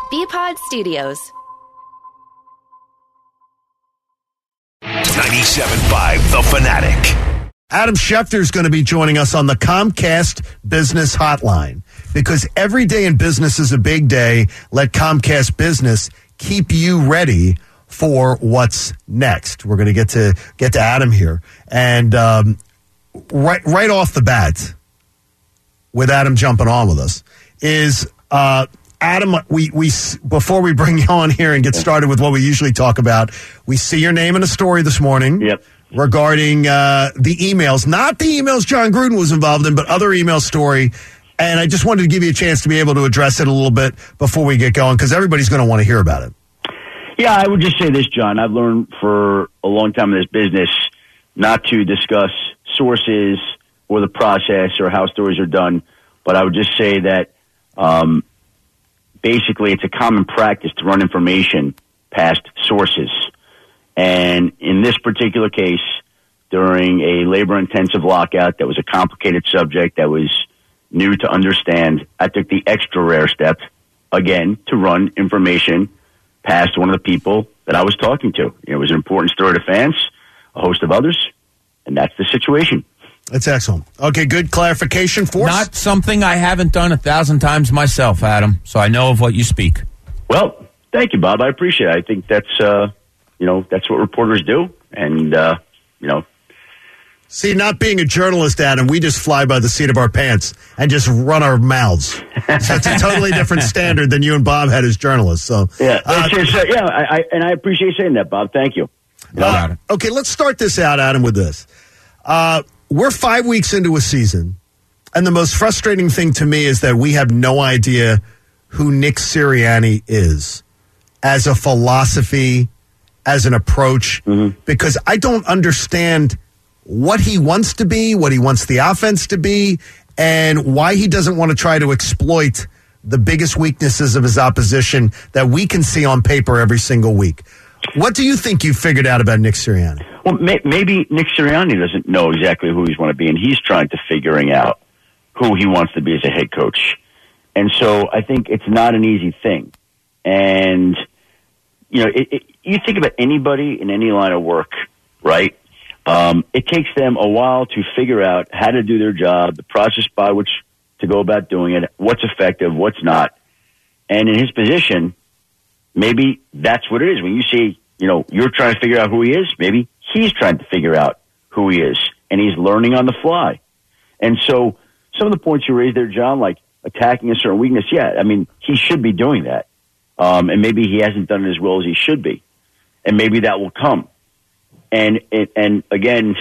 BPod Studios. 97.5 The Fanatic. Adam Schefter is going to be joining us on the Comcast Business Hotline because every day in business is a big day. Let Comcast Business keep you ready for what's next. We're going to get to Adam here, and right off the bat, with Adam jumping on with us, is Adam. We before we bring you on here and get started with what we usually talk about, we see your name in a story this morning. Yep. Regarding the emails, not the emails John Gruden was involved in, but other email story. And I just wanted to give you a chance to be able to address it a little bit before we get going, because everybody's going to want to hear about it. Yeah, I would just say this, John. I've learned for a long time in this business not to discuss sources or the process or how stories are done, but I would just say that basically it's a common practice to run information past sources. And in this particular case, during a labor-intensive lockout that was a complicated subject that was new to understand, I took the extra rare step, again, to run information past one of the people that I was talking to. It was an important story to fans, a host of others, and that's the situation. That's excellent. Okay, good clarification for us. Not something I haven't done 1,000 times myself, Adam, so I know of what you speak. Well, thank you, Bob. I appreciate it. I think that's that's what reporters do. And, See, not being a journalist, Adam, we just fly by the seat of our pants and just run our mouths. So it's a totally different standard than you and Bob had as journalists. So yeah, I appreciate saying that, Bob. Thank you. Okay, let's start this out, Adam, with this. We're 5 weeks into a season, and the most frustrating thing to me is that we have no idea who Nick Sirianni is as a philosophy, as an approach, because I don't understand what he wants to be, what he wants the offense to be, and why he doesn't want to try to exploit the biggest weaknesses of his opposition that we can see on paper every single week. What do you think you figured out about Nick Sirianni? Well, maybe Nick Sirianni doesn't know exactly who he's want to be, and he's trying to figuring out who he wants to be as a head coach. And so I think it's not an easy thing. And, you think about anybody in any line of work, right? It takes them a while to figure out how to do their job, the process by which to go about doing it, what's effective, what's not. And in his position, maybe that's what it is. When you see, you're trying to figure out who he is, maybe he's trying to figure out who he is, and he's learning on the fly. And so some of the points you raised there, John, like attacking a certain weakness, he should be doing that. And maybe he hasn't done it as well as he should be. And maybe that will come. And again,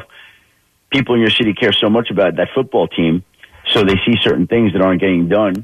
people in your city care so much about that football team, so they see certain things that aren't getting done.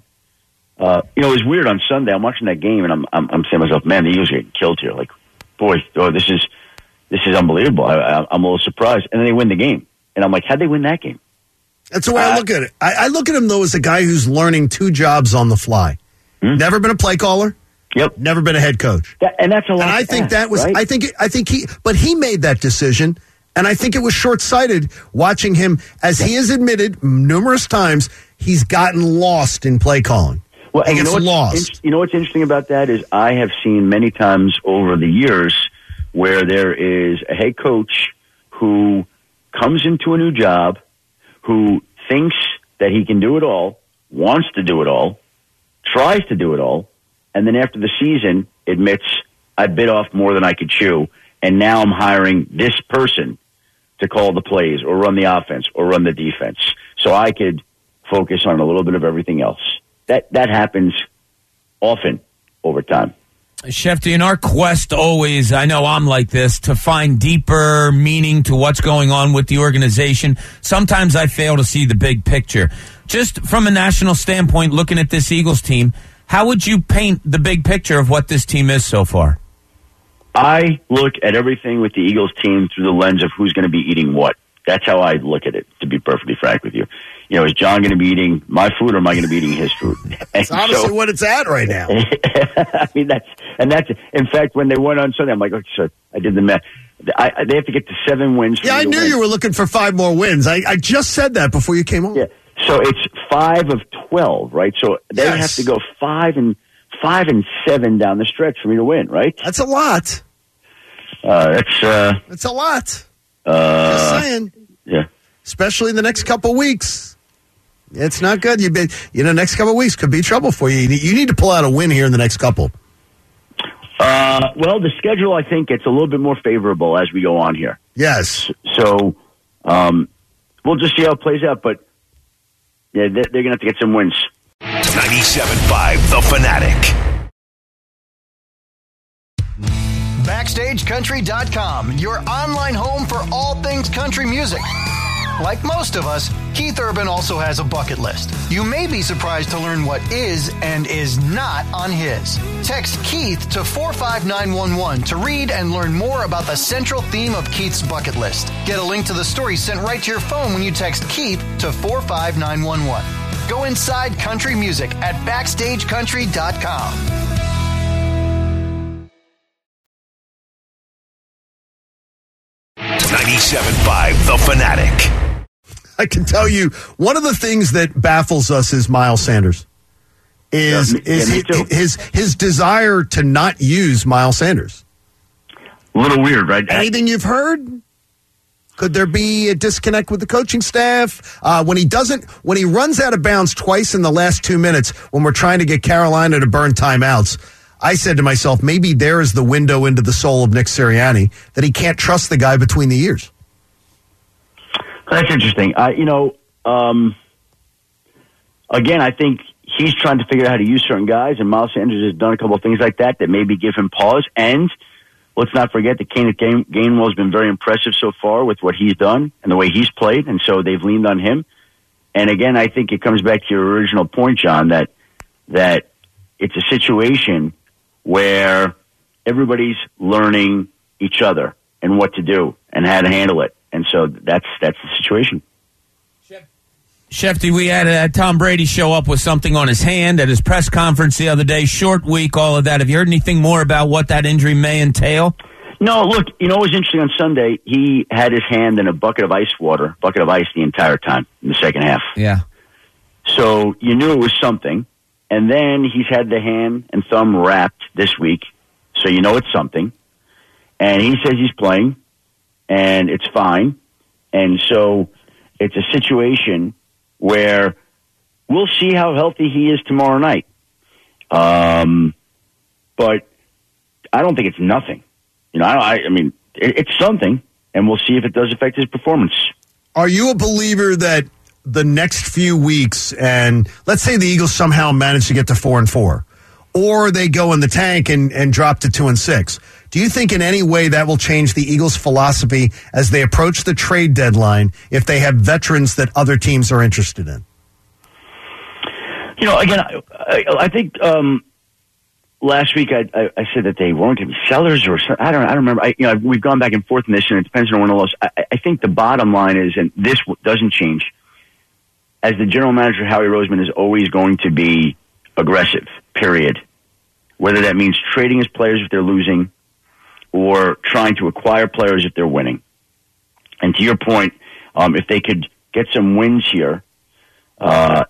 It was weird on Sunday. I'm watching that game, and I'm saying to myself, man, the Eagles are getting killed here. Like, boy, this is unbelievable. I'm a little surprised. And then they win the game. And I'm like, how'd they win that game? That's the way I look at it. I look at him, though, as a guy who's learning two jobs on the fly. Never been a play caller. Yep. Never been a head coach. And that's a lot. And I think that was, right? But he made that decision. And I think it was short-sighted watching him, as he has admitted numerous times, he's gotten lost in play calling. Well, and he gets lost. What's interesting about that is I have seen many times over the years where there is a head coach who comes into a new job, who thinks that he can do it all, wants to do it all, tries to do it all, and then after the season admits, I bit off more than I could chew, and now I'm hiring this person to call the plays or run the offense or run the defense so I could focus on a little bit of everything else. That happens often over time. Schefter, in our quest always, I know I'm like this, to find deeper meaning to what's going on with the organization, sometimes I fail to see the big picture. Just from a national standpoint, looking at this Eagles team, how would you paint the big picture of what this team is so far? I look at everything with the Eagles team through the lens of who's going to be eating what. That's how I look at it, to be perfectly frank with you. Is John going to be eating my food or am I going to be eating his food? That's honestly what it's at right now. That's in fact, when they went on Sunday, I'm like, okay, so I did the math. They have to get to 7 wins. Yeah, I knew you were looking for 5 more wins. I just said that before you came on. Yeah. So it's 5 of 12, right? So they have to go 5 5-7 down the stretch for me to win, right? That's a lot. That's a lot. Just saying. Yeah. Especially in the next couple weeks. It's not good. Next couple weeks could be trouble for you. You need to pull out a win here in the next couple. Well, the schedule, I think, gets a little bit more favorable as we go on here. Yes. So, we'll just see how it plays out. But, yeah, they're going to have to get some wins. 97.5 The Fanatic. BackstageCountry.com, your online home for all things country music. Like most of us, Keith Urban also has a bucket list. You may be surprised to learn what is and is not on his. Text Keith to 45911 to read and learn more about the central theme of Keith's bucket list. Get a link to the story sent right to your phone when you text Keith to 45911. Go inside country music at BackstageCountry.com. The Fanatic. I can tell you, one of the things that baffles us is Miles Sanders. Is his desire to not use Miles Sanders. A little weird, right? Anything you've heard? Could there be a disconnect with the coaching staff? When he runs out of bounds twice in the last 2 minutes when we're trying to get Carolina to burn timeouts, I said to myself, maybe there is the window into the soul of Nick Sirianni, that he can't trust the guy between the ears. That's interesting. Again, I think he's trying to figure out how to use certain guys, and Miles Sanders has done a couple of things like that maybe give him pause. And let's not forget that Kenneth Gainwell has been very impressive so far with what he's done and the way he's played, and so they've leaned on him. And again, I think it comes back to your original point, John, that it's a situation where everybody's learning each other and what to do and how to handle it. And so that's the situation. Shefty, we had Tom Brady show up with something on his hand at his press conference the other day. Short week, all of that. Have you heard anything more about what that injury may entail? No, look, it was interesting on Sunday. He had his hand in a bucket of ice the entire time in the second half. Yeah. So you knew it was something. And then he's had the hand and thumb wrapped this week. So you know it's something. And he says he's playing. And it's fine. And so it's a situation where we'll see how healthy he is tomorrow night. But I don't think it's nothing. It's something, and we'll see if it does affect his performance. Are you a believer that the next few weeks, and let's say the Eagles somehow manage to get to 4-4, or they go in the tank and drop to 2-6, do you think in any way that will change the Eagles' philosophy as they approach the trade deadline if they have veterans that other teams are interested in? Again, I think last week I said that they weren't going to be sellers or something. I don't remember. We've gone back and forth in this, and it depends on one of those. I think the bottom line is, and this doesn't change, as the general manager, Howie Roseman is always going to be aggressive, period. Whether that means trading his players if they're losing or trying to acquire players if they're winning. And to your point, if they could get some wins here, to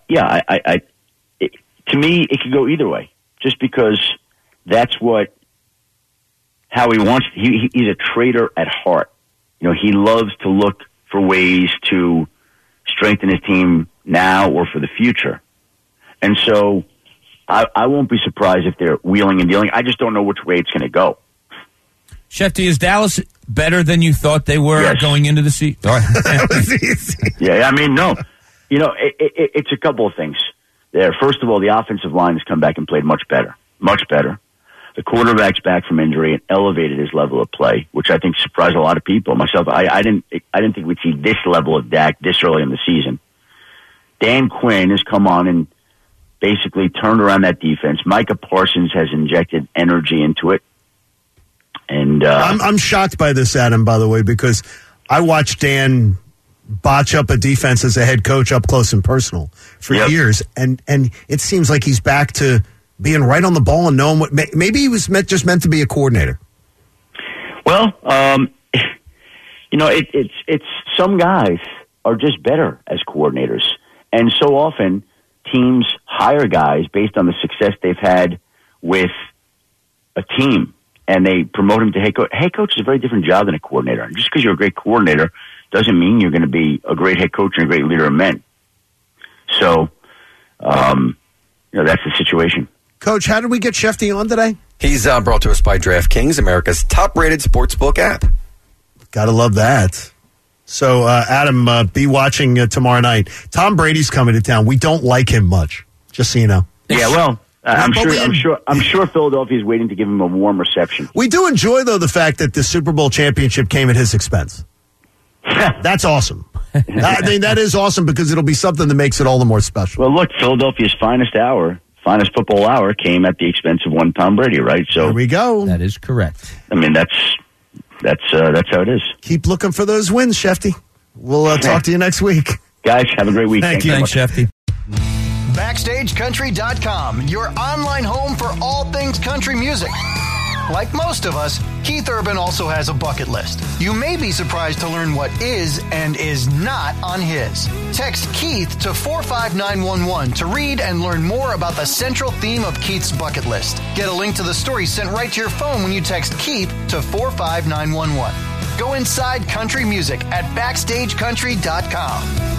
me, it could go either way, just because that's what Howie wants. He's a trader at heart. He loves to look for ways to strengthen his team now or for the future. And so I won't be surprised if they're wheeling and dealing. I just don't know which way it's going to go. Shefty, is Dallas better than you thought they were going into the season? That was easy. Yeah, no. It's a couple of things there. First of all, the offensive line has come back and played much better. Much better. The quarterback's back from injury and elevated his level of play, which I think surprised a lot of people. Myself, I didn't think we'd see this level of Dak this early in the season. Dan Quinn has come on and basically turned around that defense. Micah Parsons has injected energy into it. And I'm shocked by this, Adam, by the way, because I watched Dan botch up a defense as a head coach up close and personal for years, and it seems like he's back to being right on the ball and knowing what. Maybe he was just meant to be a coordinator. Well, it's some guys are just better as coordinators, and so often teams hire guys based on the success they've had with a team and they promote him to head coach. Head coach is a very different job than a coordinator. And just because you're a great coordinator doesn't mean you're going to be a great head coach and a great leader of men. So, that's the situation. Coach, how did we get Shefty on today? He's brought to us by DraftKings, America's top-rated sportsbook app. Gotta love that. So, Adam, be watching tomorrow night. Tom Brady's coming to town. We don't like him much, just so you know. Yeah, well, I'm sure Philadelphia's waiting to give him a warm reception. We do enjoy, though, the fact that the Super Bowl championship came at his expense. That's awesome. I mean, that is awesome because it'll be something that makes it all the more special. Well, look, Philadelphia's finest football hour came at the expense of one Tom Brady, right? So there we go. That is correct. I mean, that's how it is. Keep looking for those wins, Shefty. We'll talk to you next week. Guys, have a great week. Thank you. Thanks, Shefty. BackstageCountry.com, your online home for all things country music. Like most of us, Keith Urban also has a bucket list. You may be surprised to learn what is and is not on his. Text Keith to 45911 to read and learn more about the central theme of Keith's bucket list. Get a link to the story sent right to your phone when you text Keith to 45911. Go inside country music at BackstageCountry.com.